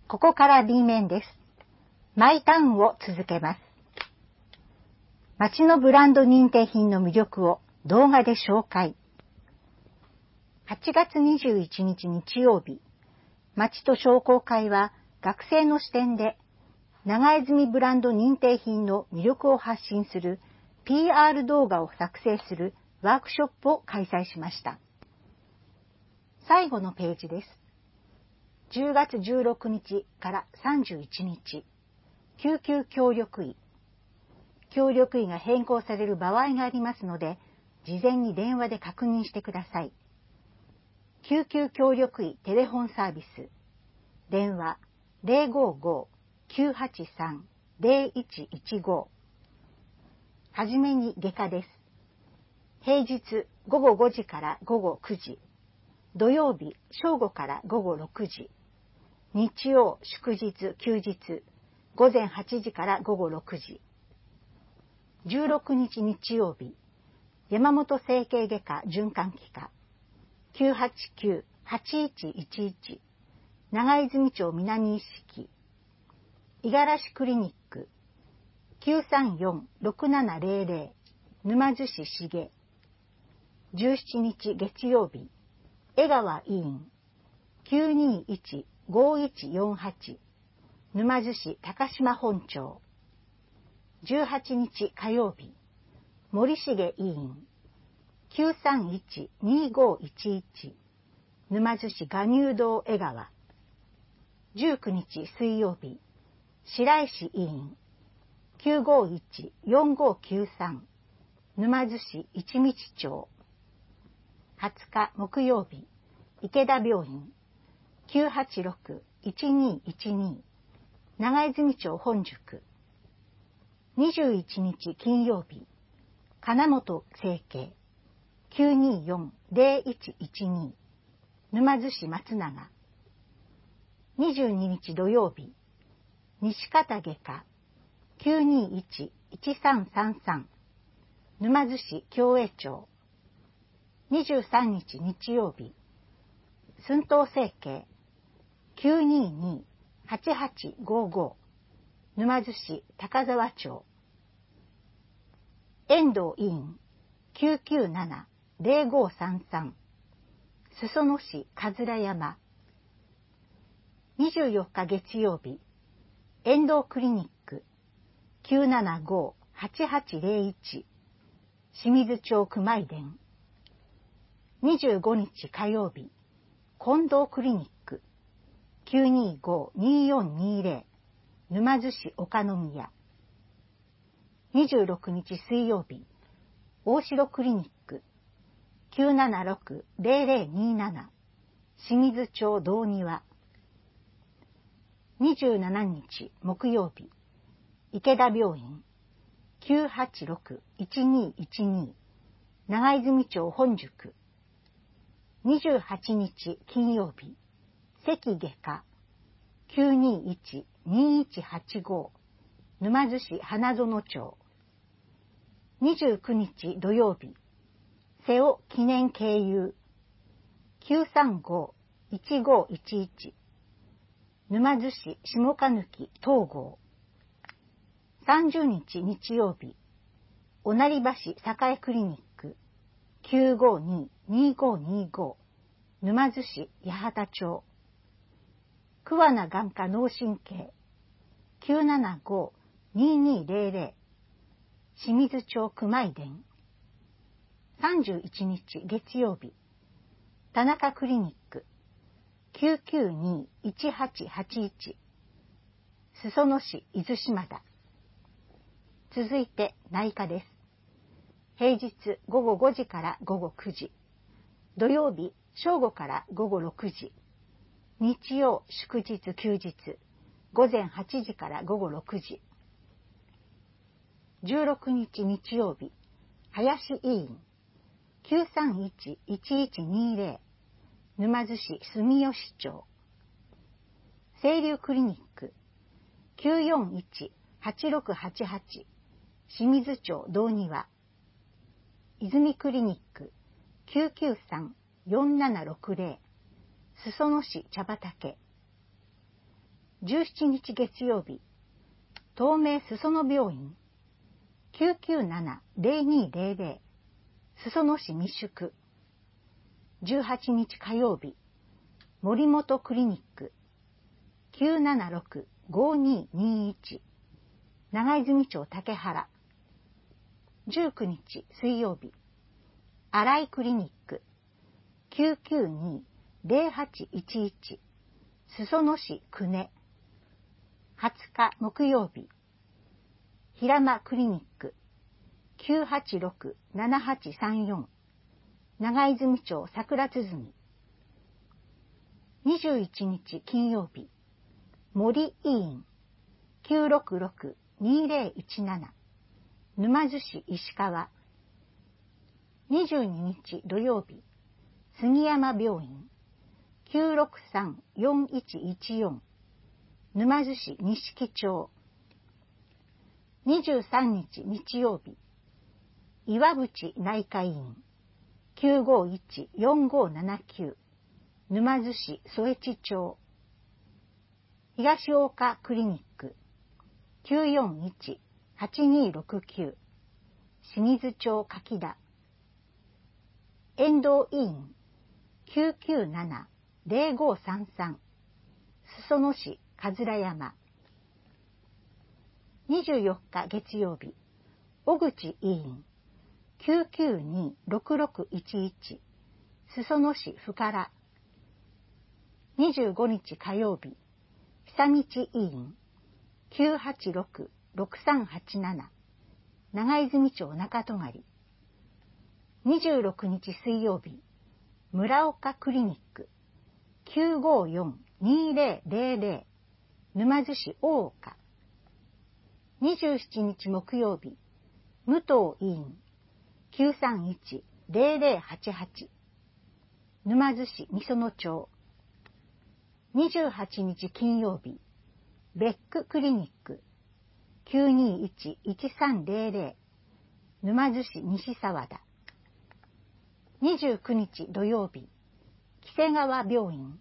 ここから B 面です。マイタウンを続けます。街のブランド認定品の魅力を動画で紹介。8月21日日曜日、街と商工会は学生の視点で長泉ブランド認定品の魅力を発信する PR 動画を作成するワークショップを開催しました。最後のページです。10月16日から31日、救急協力医。協力医が変更される場合がありますので、事前に電話で確認してください。救急協力医テレフォンサービス。電話 055-983-0115。はじめに外科です。平日午後5時から午後9時。土曜日正午から午後6時。日曜、祝日、休日、午前8時から午後6時。16日日曜日、山本整形外科循環器科、989-8111、長泉町南一色、五十嵐クリニック、934-6700、沼津市重。17日月曜日、江川医院、921-5148、沼津市高島本町。18日火曜日、森重医院、931-2511、沼津市臥乳道江川。19日水曜日、白石医院、951-4593、沼津市一道町。20日木曜日、池田病院、986-1212、長泉町本宿。21日金曜日、金本整形、924-0112、沼津市松永。22日土曜日、西方外科、921-1333、沼津市共栄町。23日日曜日、寸東整形、922-8855、沼津市高沢町。遠藤医院、997-0533、裾野市桂山。24日月曜日、遠藤クリニック、975-8801、清水町熊井田。25日火曜日、近藤クリニック、925-2420、沼津市岡宮。26日水曜日、大城クリニック、976-0027、清水町道庭。27日木曜日、池田病院、986-1212、長泉町本宿。28日金曜日、関外科、921-2185、沼津市花園町。29日土曜日、瀬尾記念経由、935-1511、沼津市下鹿貫東郷。30日日曜日、御成橋栄クリニック、952-2525、沼津市八幡町。桑名眼科脳神経、975-2200、清水町熊井田。31日月曜日、田中クリニック、992-1881、裾野市伊豆島田。続いて内科です。平日午後5時から午後9時。土曜日正午から午後6時。日曜祝日休日。午前8時から午後6時。16日日曜日、林医院、931-1120、沼津市住吉町。清流クリニック、941-8688、清水町道庭。泉クリニック、993-4760、裾野市茶畑。 17日月曜日、東名裾野病院 997-0200 裾野市密宿。18日火曜日、森本クリニック 976-5221 長泉町竹原。19日水曜日、新井クリニック 992-0811 裾野市久根。20日木曜日、平間クリニック 986-7834 長泉町桜鼓。21日金曜日、森医院 966-2017 沼津市石川。22日土曜日、杉山病院 963-4114 沼津市錦町。23日日曜日、岩淵内科医院 951-4579 沼津市添地町。東岡クリニック 941-8269 清水町柿田。遠藤医院 997-0533 裾野市桂山。24日月曜日、小口医院 992-6611 裾野市深良。25日火曜日、久道医院 986-6387 長泉町中戸狩。26日水曜日、村岡クリニック 954-2000 沼津市大岡。27日木曜日、武藤医院 931-0088 沼津市美園町。28日金曜日、ベッククリニック 921-1300 沼津市西沢田。29日土曜日、木瀬川病院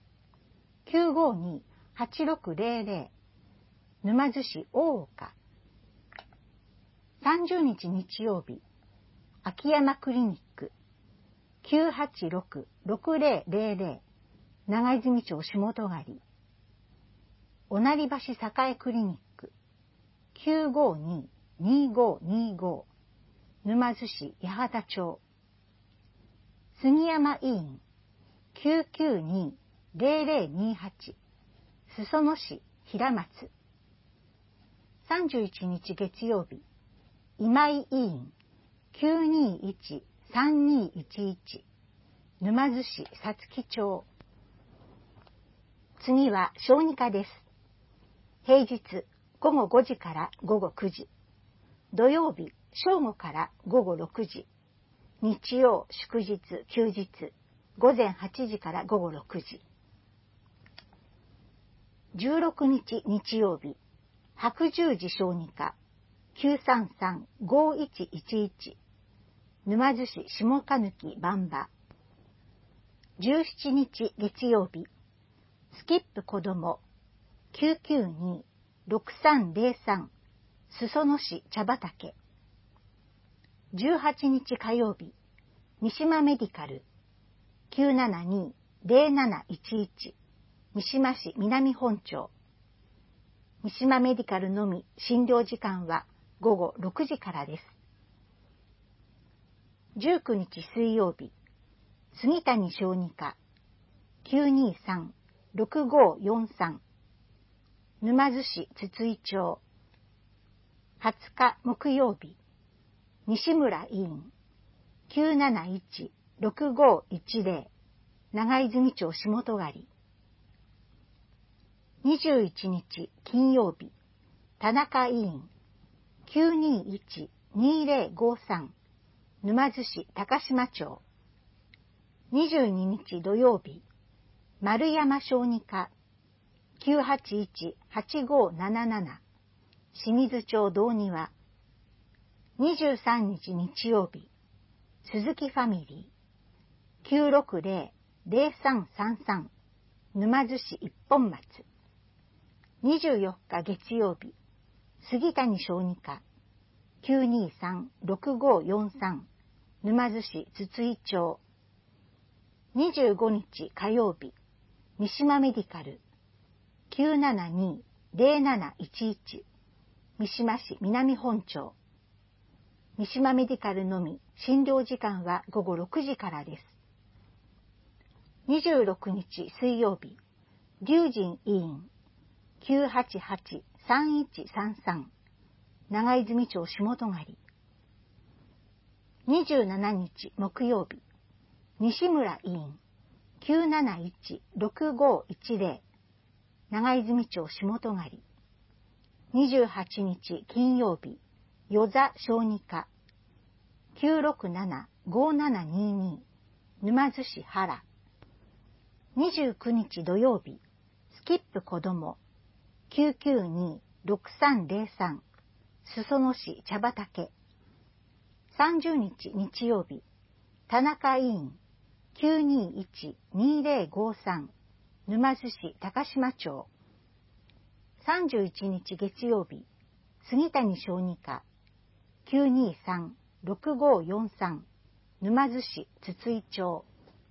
952-8600 沼津市大岡。30日日曜日、秋山クリニック 986-6000 長泉町下戸狩。御成橋栄クリニック 952-2525 沼津市八幡町。杉山医院 992-0028 裾野市平松。31日月曜日、今井医院 921-3211 沼津市皐月町。次は小児科です。平日午後5時から午後9時、土曜日正午から午後6時、日曜祝日休日午前8時から午後6時。16日日曜日、白十字小児科 933-5111 沼津市下鹿貫番場。17日月曜日、スキップ子ども 992-6303 裾野市茶畑。18日火曜日、三島メディカル 972-0711 三島市南本町。三島メディカルのみ診療時間は午後6時からです。19日水曜日、杉谷小児科 923-6543 沼津市筒井町。20日木曜日、西村医院 971-6510 長泉町下戸狩。21日金曜日、田中医院 921-2053 沼津市高島町。22日土曜日、丸山小児科 981-8577 清水町道庭。23日日曜日、鈴木ファミリー 960-0333 沼津市一本松。 24日月曜日、杉谷小児科、923-6543、沼津市筒井町。25日火曜日、三島メディカル、972-0711、三島市南本町。三島メディカルのみ、診療時間は午後6時からです。26日水曜日、龍神医院、988-3133、長泉町下戸狩。27日木曜日、西村医院、971-6510、長泉町下戸狩。28日金曜日、与座小児科、967-5722、沼津市原。29日土曜日、スキップ子ども、992-6303、裾野市茶畑。30日日曜日、田中医院、921-2053、沼津市高島町。31日月曜日、杉谷小児科、923-6543、沼津市筒井町。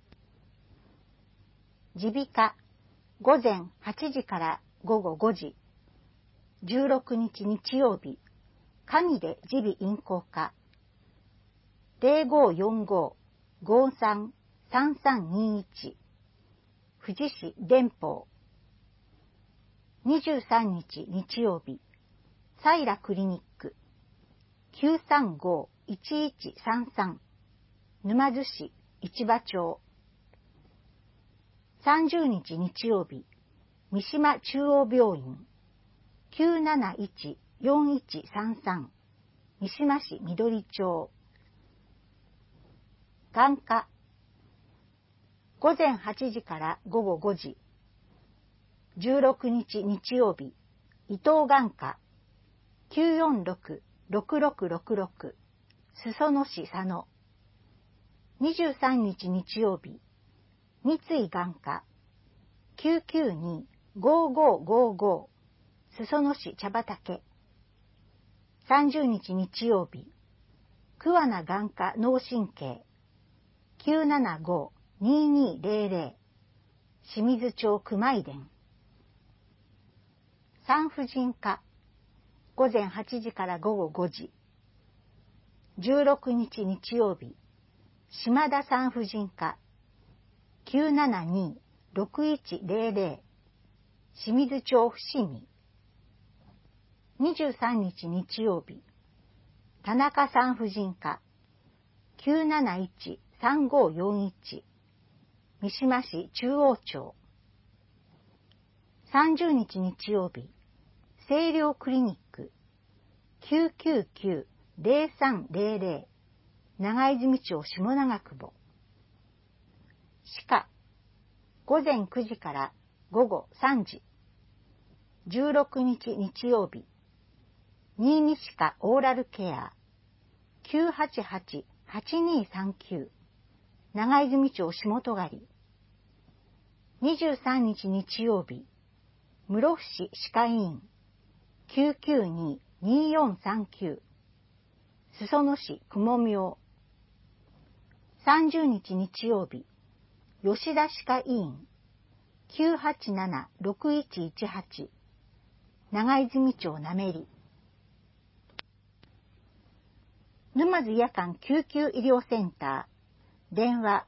耳鼻科、午前8時から午後5時。16日日曜日、神出耳鼻咽喉科、0545-533321、富士市電報。23日日曜日、サイラクリニック、935-1133、沼津市市場町。30日日曜日、三島中央病院、971-4133、三島市緑町。眼科、午前8時から午後5時。16日日曜日、伊東眼科、946-6666、裾野市佐野。23日日曜日、三井眼科、992-5555、裾野市茶畑。30日日曜日、桑名眼科脳神経、975-2200、清水町熊井田。産婦人科、午前8時から午後5時。16日日曜日、島田産婦人科、972-6100、清水町伏見。23日日曜日、田中産婦人科、971-3541、三島市中央町。30日日曜日、清涼クリニック、999-0300、長泉町下長久保。歯科、午前9時から午後3時。16日日曜日、新見歯科オーラルケア、988-8239、長泉町下戸狩。23日日曜日、室伏歯科医院、992-2439、裾野市雲明。30日日曜日、吉田歯科医院、987-6118、長泉町なめり。沼津夜間救急医療センター、電話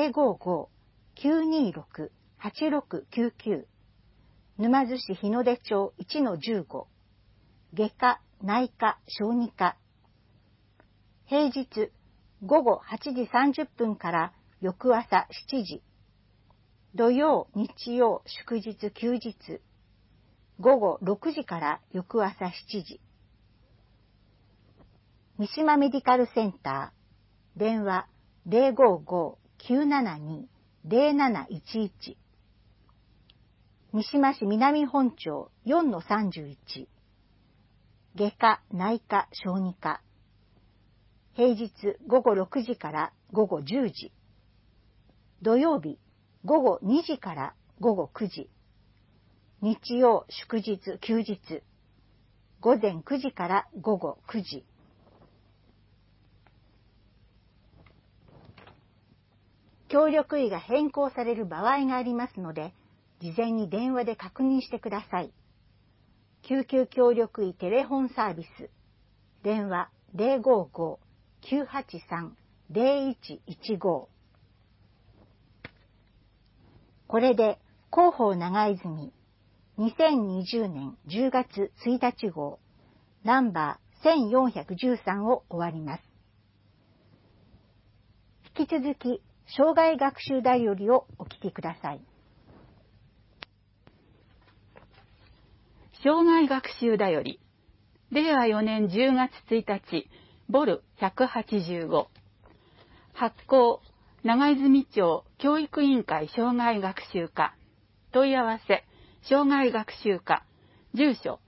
055-926-8699、沼津市日の出町 1-15、外科、内科、小児科。平日午後8時30分から翌朝7時。土曜、日曜、祝日、休日。午後6時から翌朝7時。三島メディカルセンター、電話055-972-0711。三島市南本町 4-31。外科、内科、小児科。平日午後6時から午後10時。土曜日午後2時から午後9時。 日曜、祝日、休日、午前9時から午後9時。協力医が変更される場合がありますので、事前に電話で確認してください。救急協力医テレホンサービス。電話055-983-0115。これで広報長泉2020年10月1日号ナンバー1413を終わります。引き続き生涯学習だよりをお聞きください。 生涯学習だより令和4年10月1日ボル185。発行長泉町教育委員会生涯学習課。問い合わせ生涯学習課。住所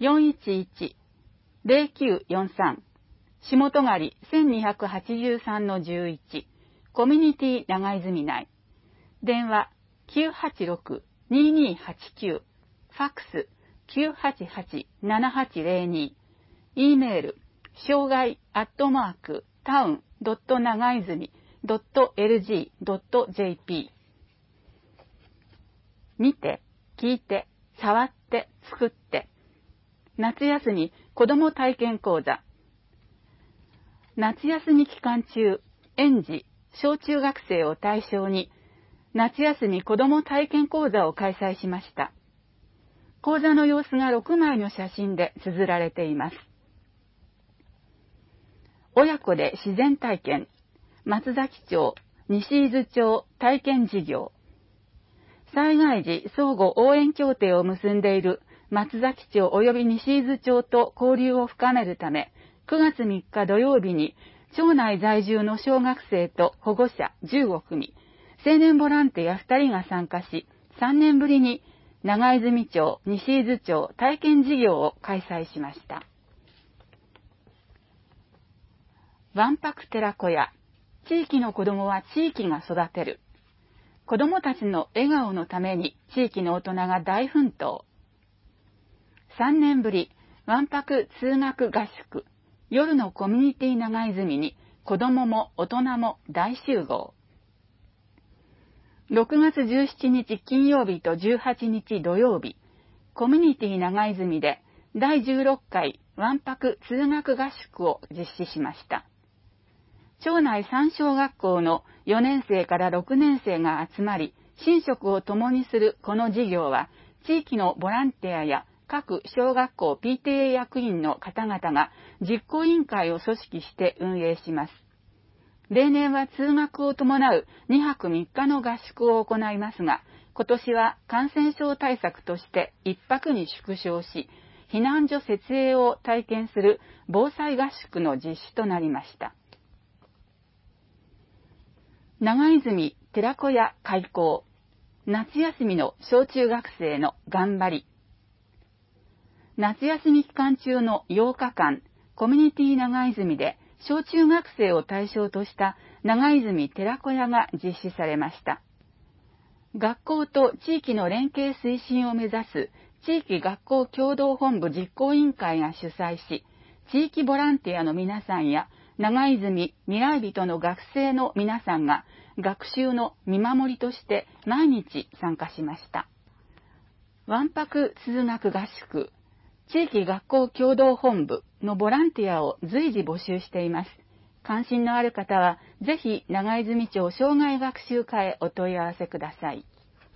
411-0943。下戸狩1283-11。コミュニティ長泉内。電話986-2289。ファックス988-7802。E メール生涯@town.長泉.lg.jp。見て、聞いて、触って、作って。夏休み子ども体験講座。夏休み期間中、園児、小中学生を対象に、夏休み子ども体験講座を開催しました。講座の様子が6枚の写真で綴られています。親子で自然体験、松崎町、西伊豆町体験事業。災害時相互応援協定を結んでいる松崎町及び西伊豆町と交流を深めるため、9月3日土曜日に町内在住の小学生と保護者15組、青年ボランティア2人が参加し、3年ぶりに長泉町、西伊豆町体験事業を開催しました。わんぱく寺子屋。地域の子どもは地域が育てる。子どもたちの笑顔のために地域の大人が大奮闘。3年ぶり、わんぱく通学合宿。夜のコミュニティ長泉に子どもも大人も大集合。6月17日金曜日と18日土曜日、コミュニティ長泉で第16回わんぱく通学合宿を実施しました。町内3小学校の4年生から6年生が集まり、寝食を共にするこの事業は、地域のボランティアや各小学校 PTA 役員の方々が実行委員会を組織して運営します。例年は通学を伴う2泊3日の合宿を行いますが、今年は感染症対策として1泊に縮小し、避難所設営を体験する防災合宿の実施となりました。長泉寺子屋開校。夏休みの小中学生の頑張り。夏休み期間中の8日間、コミュニティ長泉で小中学生を対象とした長泉寺子屋が実施されました。学校と地域の連携推進を目指す地域学校協同本部実行委員会が主催し、地域ボランティアの皆さんや長泉未来人の学生の皆さんが学習の見守りとして毎日参加しました。わんぱく通学合宿、地域学校協同本部のボランティアを随時募集しています。関心のある方は、ぜひ長泉町生涯学習課へお問い合わせください。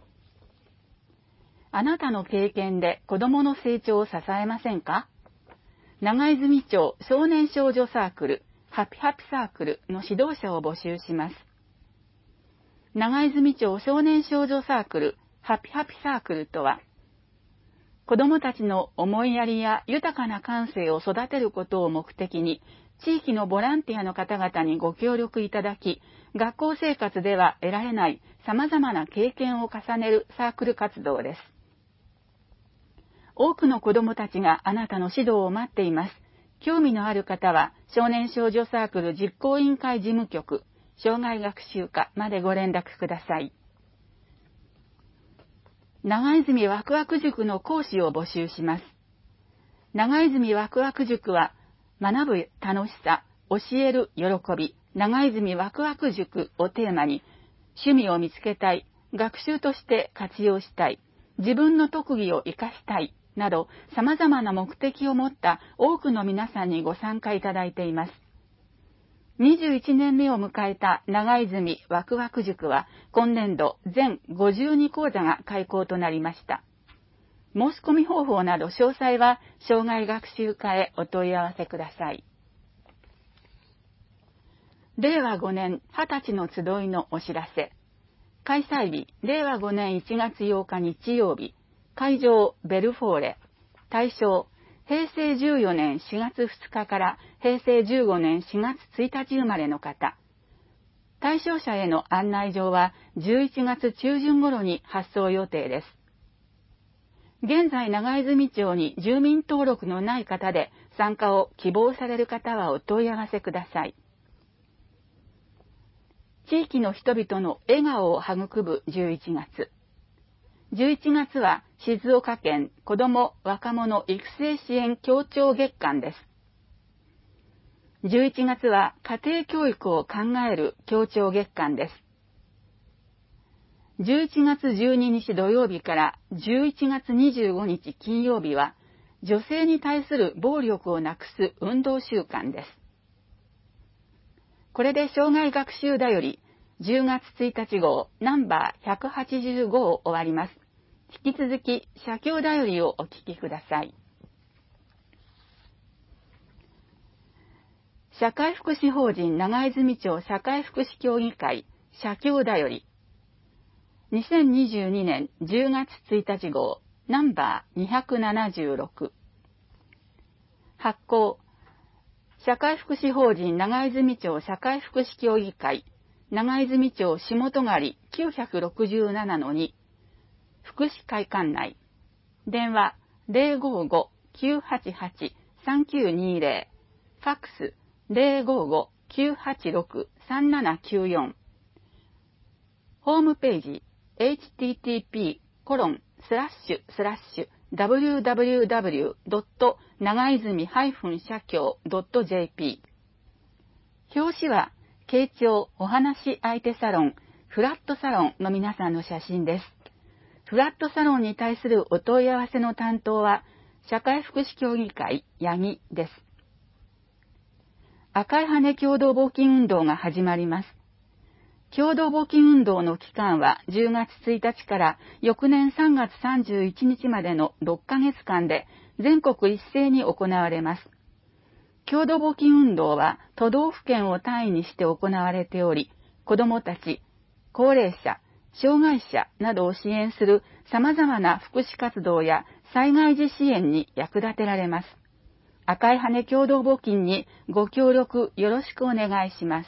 あなたの経験で子どもの成長を支えませんか？長泉町少年少女サークル、ハピハピサークルの指導者を募集します。長泉町少年少女サークル、ハピハピサークルとは、子どもたちの思いやりや豊かな感性を育てることを目的に、地域のボランティアの方々にご協力いただき、学校生活では得られない様々な経験を重ねるサークル活動です。多くの子どもたちがあなたの指導を待っています。興味のある方は、少年少女サークル実行委員会事務局、生涯学習課までご連絡ください。 長泉ワクワク塾の講師を募集します。長泉ワクワク塾は、学ぶ楽しさ、教える喜び、長泉ワクワク塾をテーマに、趣味を見つけたい、学習として活用したい、自分の特技を活かしたい、など様々な目的を持った多くの皆さんにご参加いただいています。21年目を迎えた長泉ワクワク塾は、今年度全52講座が開講となりました。申し込み方法など詳細は障害学習課へお問い合わせください。令和5年20歳の集いのお知らせ。開催日、令和5年1月8日日曜日。会場、ベルフォーレ。対象、平成14年4月2日から平成15年4月1日生まれの方。対象者への案内状は11月中旬頃に発送予定です。現在長泉町に住民登録のない方で参加を希望される方はお問い合わせください。地域の人々の笑顔を育む11月。11月は静岡県子ども若者育成支援協調月間です。11月は家庭教育を考える協調月間です。11月12日土曜日から11月25日金曜日は女性に対する暴力をなくす運動週間です。これで障害学習だより10月1日号ナンバー185を終わります。引き続き社協だよりをお聞きください。社会福祉法人長泉町社会福祉協議会社協だより2022年10月1日号ナンバー276発行社会福祉法人長泉町社会福祉協議会長泉町下戸狩 967-2 福祉会館内電話 055-988-3920 ファックス 055-986-3794 ホームページhttp://www. 長泉社協 .jp 表紙は慶長お話し相手サロンフラットサロンの皆さんの写真です。フラットサロンに対するお問い合わせの担当は社会福祉協議会八木です。赤い羽共同募金運動が始まります。共同募金運動の期間は10月1日から翌年3月31日までの6ヶ月間で全国一斉に行われます。共同募金運動は都道府県を単位にして行われており、子どもたち、高齢者、障害者などを支援する様々な福祉活動や災害時支援に役立てられます。赤い羽共同募金にご協力よろしくお願いします。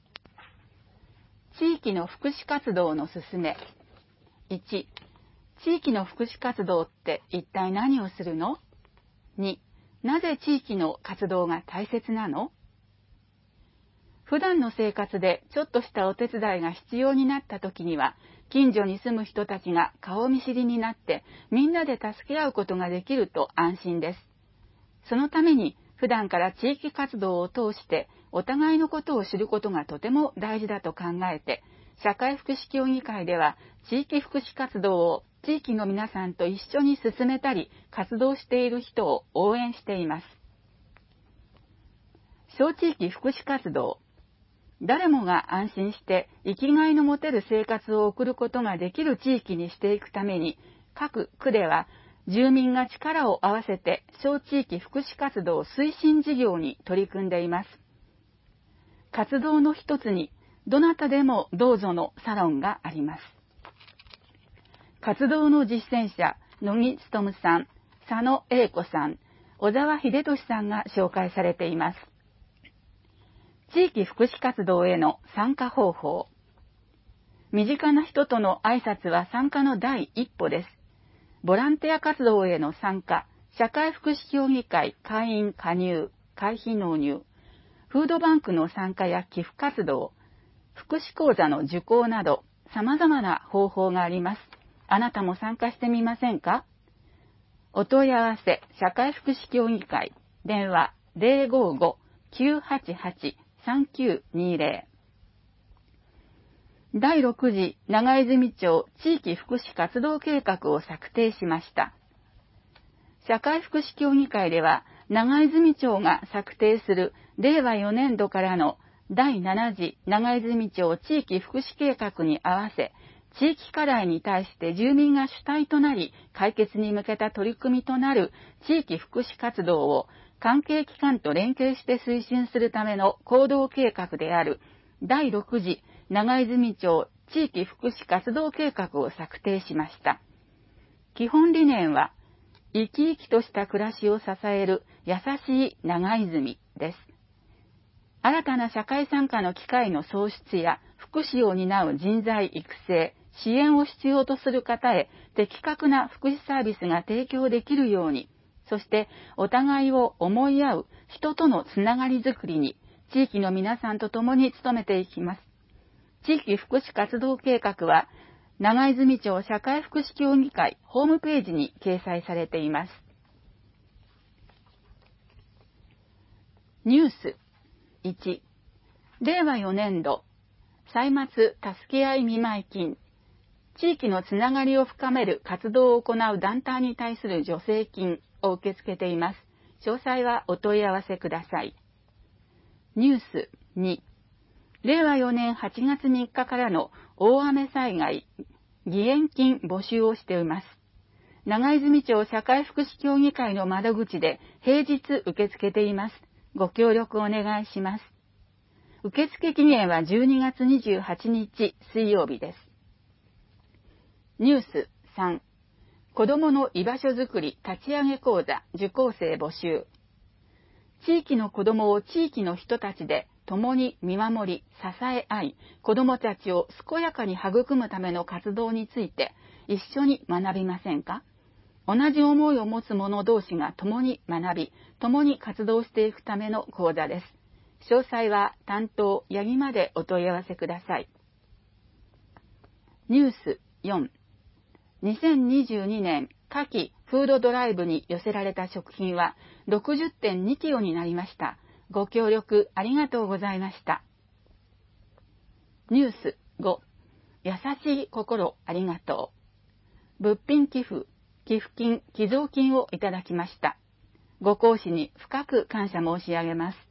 地域の福祉活動の勧め。1、地域の福祉活動って一体何をするの？ 2、なぜ地域の活動が大切なの？普段の生活でちょっとしたお手伝いが必要になった時には、近所に住む人たちが顔見知りになってみんなで助け合うことができると安心です。そのために普段から地域活動を通してお互いのことを知ることがとても大事だと考えて、社会福祉協議会では地域福祉活動を地域の皆さんと一緒に進めたり活動している人を応援しています。小地域福祉活動。誰もが安心して生きがいの持てる生活を送ることができる地域にしていくために、各区では住民が力を合わせて小地域福祉活動推進事業に取り組んでいます。活動の一つに、どなたでもどうぞのサロンがあります。活動の実践者、野木勉さん、佐野英子さん、小沢秀俊さんが紹介されています。地域福祉活動への参加方法。身近な人との挨拶は参加の第一歩です。ボランティア活動への参加、社会福祉協議会会員加入、会費納入、フードバンクの参加や寄付活動、福祉講座の受講など様々な方法があります。 あなたも参加してみませんか？お問い合わせ、社会福祉協議会、電話 055-988-3920。第6次長泉町地域福祉活動計画を策定しました。社会福祉協議会では、長泉町が策定する令和4年度からの第7次長泉町地域福祉計画に合わせ、地域課題に対して住民が主体となり、解決に向けた取り組みとなる地域福祉活動を関係機関と連携して推進するための行動計画である第6次長泉町地域福祉活動計画を策定しました。基本理念は、生き生きとした暮らしを支える優しい長泉です。新たな社会参加の機会の創出や福祉を担う人材育成、支援を必要とする方へ的確な福祉サービスが提供できるように、そしてお互いを思い合う人とのつながりづくりに、地域の皆さんと共に努めていきます。地域福祉活動計画は、長泉町社会福祉協議会ホームページに掲載されています。ニュース1、令和4年度歳末助け合い見舞金、地域のつながりを深める活動を行う団体に対する助成金を受け付けています。詳細はお問い合わせください。ニュース2、令和4年8月3日からの大雨災害義援金募集をしています。長泉町社会福祉協議会の窓口で平日受け付けています。ご協力お願いします。受付期限は12月28日水曜日です。ニュース3、子どもの居場所づくり立ち上げ講座受講生募集。地域の子どもを地域の人たちで共に見守り、支え合い、子どもたちを健やかに育むための活動について一緒に学びませんか？同じ思いを持つ者同士が共に学び、共に活動していくための講座です。詳細は担当八木までお問い合わせください。ニュース4、2022年夏季フードドライブに寄せられた食品は 60.2 キロになりました。ご協力ありがとうございました。ニュース5、優しい心ありがとう。物品寄付、寄付金、寄贈金をいただきました。ご講師に深く感謝申し上げます。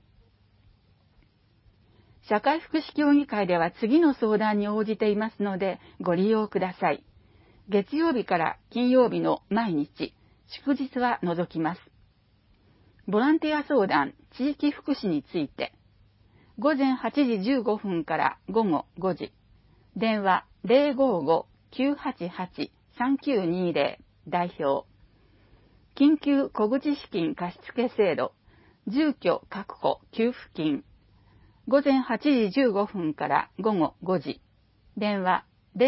社会福祉協議会では次の相談に応じていますのでご利用ください。月曜日から金曜日の毎日、祝日は除きます。ボランティア相談、地域福祉について、午前8時15分から午後5時、電話 055-988-3920 代表、緊急小口資金貸付制度、住居確保給付金、午前8時15分から午後5時、電話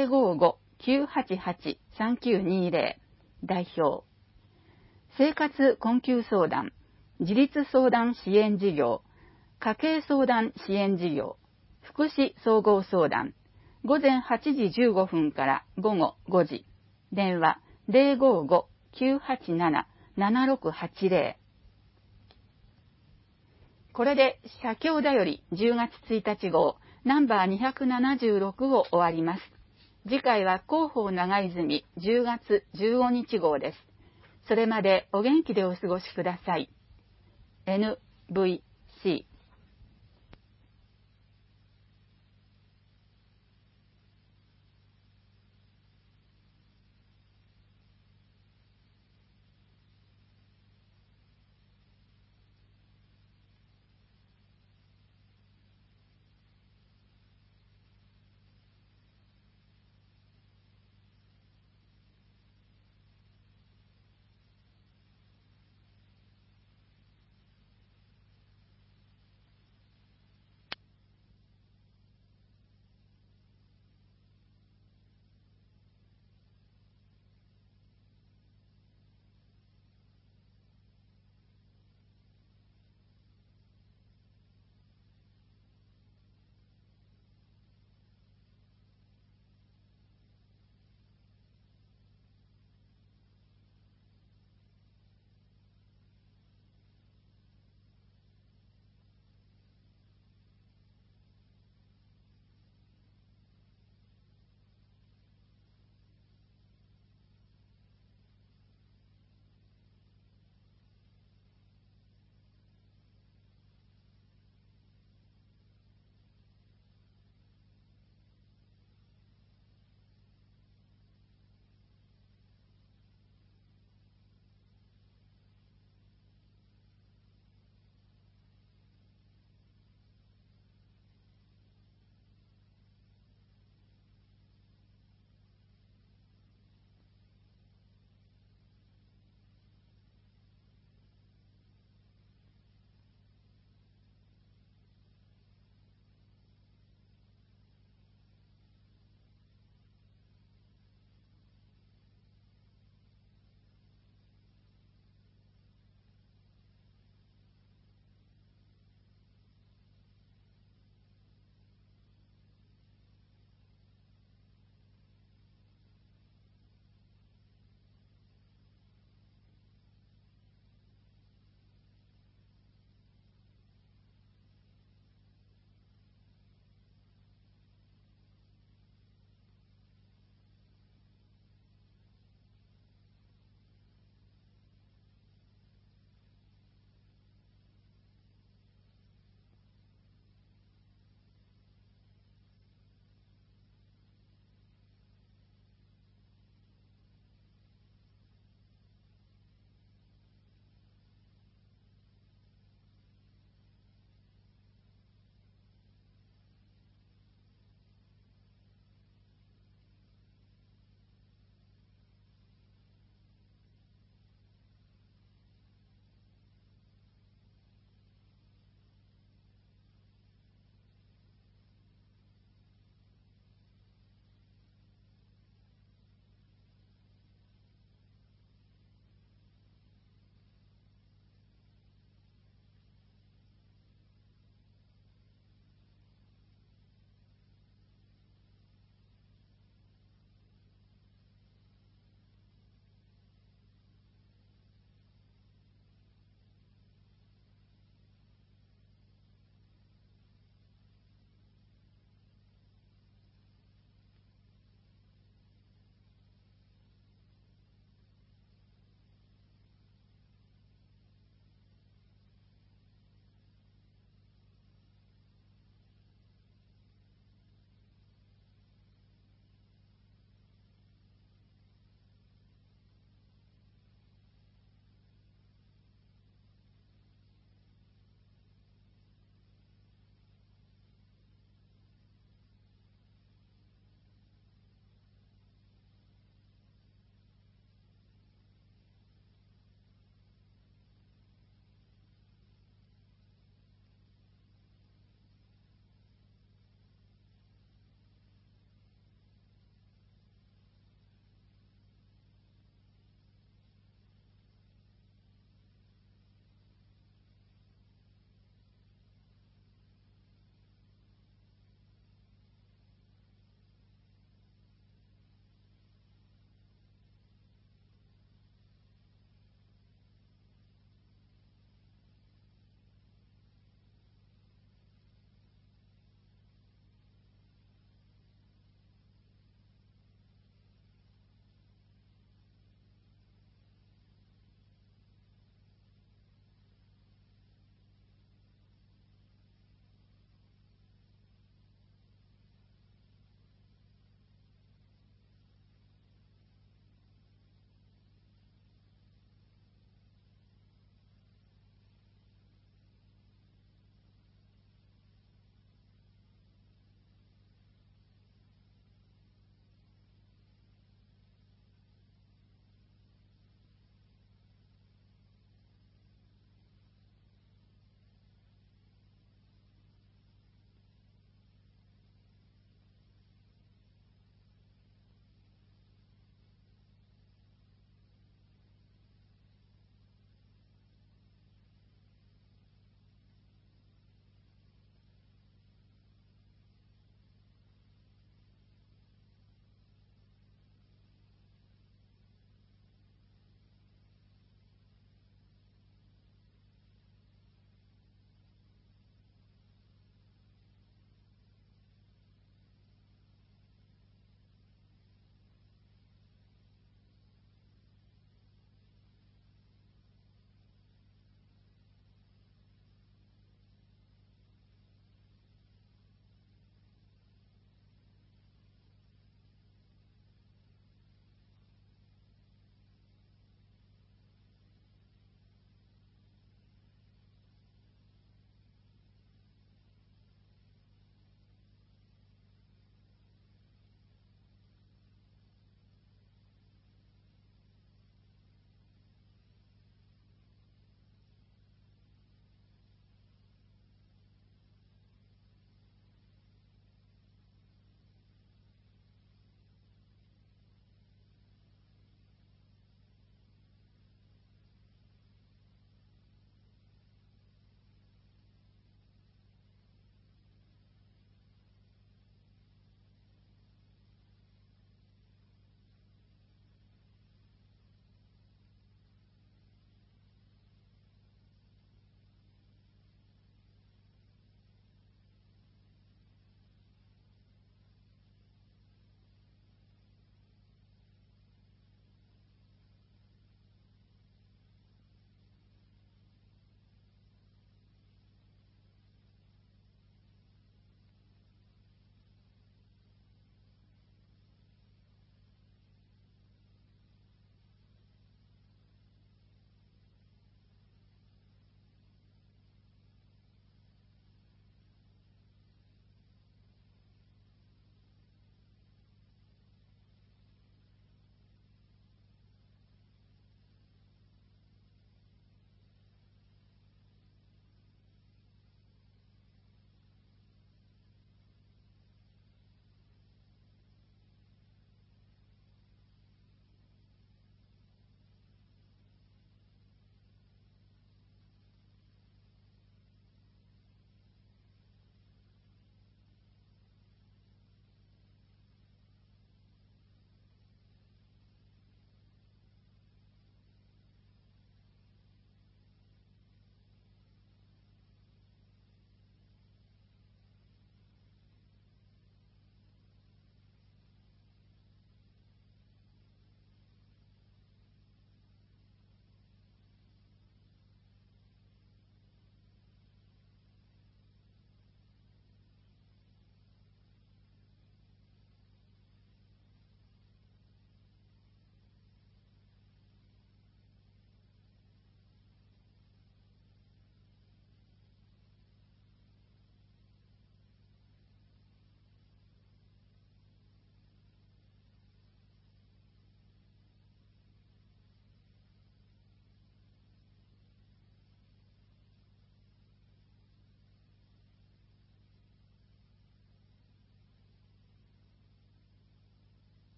055-988-3920 代表、生活困窮相談、自立相談支援事業、家計相談支援事業、福祉総合相談、午前8時15分から午後5時、電話 055-987-7680。これで社協だより10月1日号ナンバー276を終わります。次回は広報長泉10月15日号です。それまでお元気でお過ごしください。NVC